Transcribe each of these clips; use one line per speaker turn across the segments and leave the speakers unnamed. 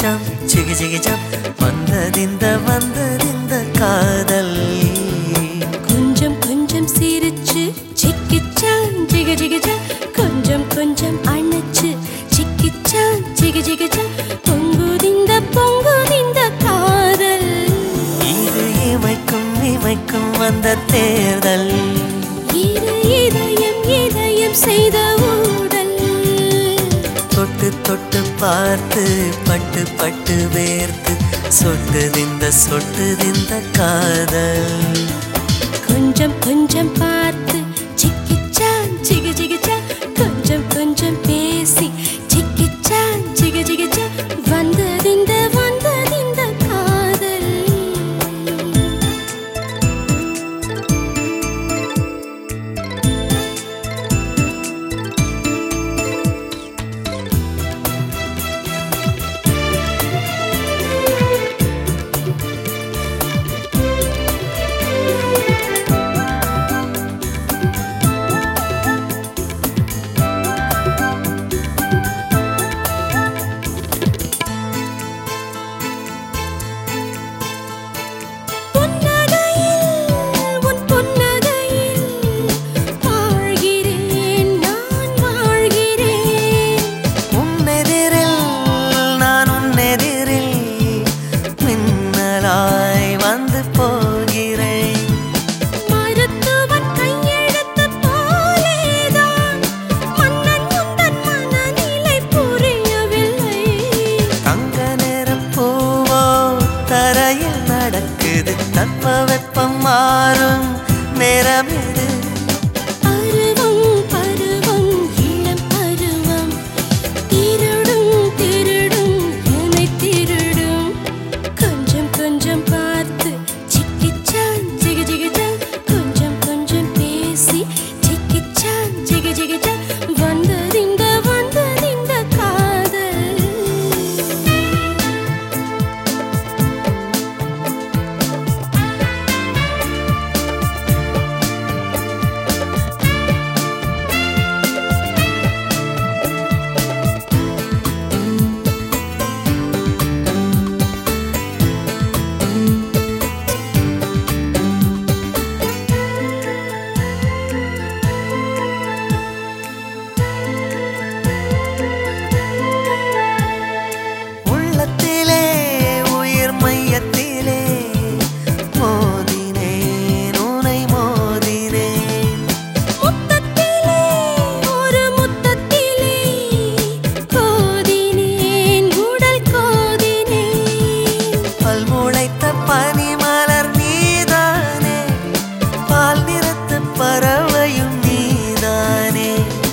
சிக்கிச்சாம் சிகிச்சிகிச்சாம் வந்ததிந்த காதல்
கொஞ்சம் கொஞ்சம் சிரிச்சு சிக்கிச்சான் ஜிகஜிகிச்சா கொஞ்சம் கொஞ்சம் அணைச்சு சிக்கிச்சான் ஜிகஜிகிச்சா பொங்குதிந்த காதல்
இது இமைக்கும் வந்த தேர்தல்
இது இதயம் செய்த ஊடல்
தொட்டு தொட்டு பார்த்து பட்டு பட்டு வேர்த்து சொட்டுதிந்த காதல்
கொஞ்சம் கொஞ்சம் பார்த்து சிக்கிச்சான் ஜிகஜிகிச்சா கொஞ்சம் கொஞ்சம் பேசி சிக்கிச்சான் ஜிகஜிகிச்சா வந்ததிந்த காதல்
வந்து போகிறேன்
மருத்துவன் கையெழுத்து போலேதான் மன்னன் முந்தன் மனநிலை புரியவில்லை
தங்க நேர பூவோ தரையில் நடக்குது தட்பவெப்பம் மாறும் நேரம் இது
பருவம் இளம் பருவம் திருடும் என்னை திருடும் கொஞ்சம் கொஞ்சம் பார்த்து சிக்கிச்சான் ஜிகஜிகிச்சா கொஞ்சம் கொஞ்சம் பேசி சிக்கிச்சான் ஜிகஜிகிச்சா வந்ததிந்த காதல்
உள்ளத்திலே உயிர் மையத்திலே மோதினேன் உனை மோதினேன்
முத்தத்திலே ஒரு முத்தத்திலே கோதினேன் உடல் கோதினேன்
பல்முளைத்த பனிமலர் நீதானே பால் நிறத்த பறவையும் நீதானே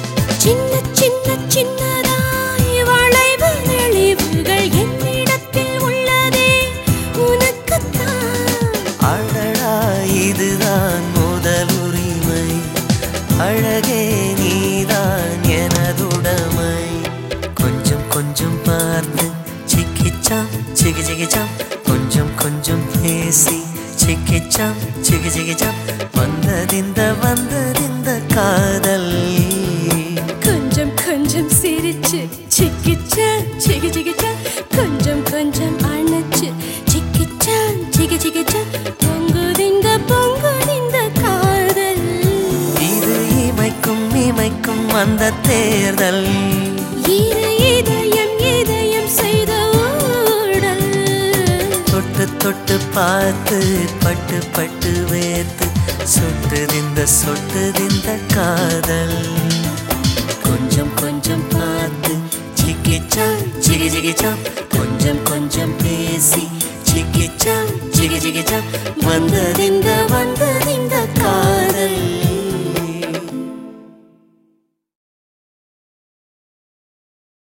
சின்னதாய் வளைவு நெளிவுகள் என்னிடத்தில் உள்ளதே உனக்குத்தான்
அழகா இதுதான் முதல் உரிமை அழகே நீதான் எனதுடைமை கொஞ்சம் கொஞ்சம் பார்த்து சிக்கிச்சாம் சிகிச்சிகிச்சாம் கொஞ்சம் கொஞ்சம் பேசி சிக்கிச்சாம் சிகிச்சிகிச்சாம் வந்ததிந்த காதல்
கொஞ்சம் கொஞ்சம் சிரிச்சு சிக்கிச்சான் ஜிகஜிகிச்சா கொஞ்சம் கொஞ்சம் அணைச்சு சிக்கிச்சான் ஜிகஜிகிச்சா பொங்குதிந்த காதல்
இது இமைக்கும் வந்த தேர்தல்
இது இதயம் செய்த ஊடல்
தொட்டு தொட்டு பார்த்து பட்டு பட்டு வேர்த்து சொட்டுதிந்த காதல் கொஞ்சம் கொஞ்சம் பார்த்து சிக்கிச்சாம் ஜிகிஜிகிச்சாம் கொஞ்சம் கொஞ்சம் பேசி சிக்கிச்சாம் ஜிகிஜிகிச்சாம் வந்ததிந்த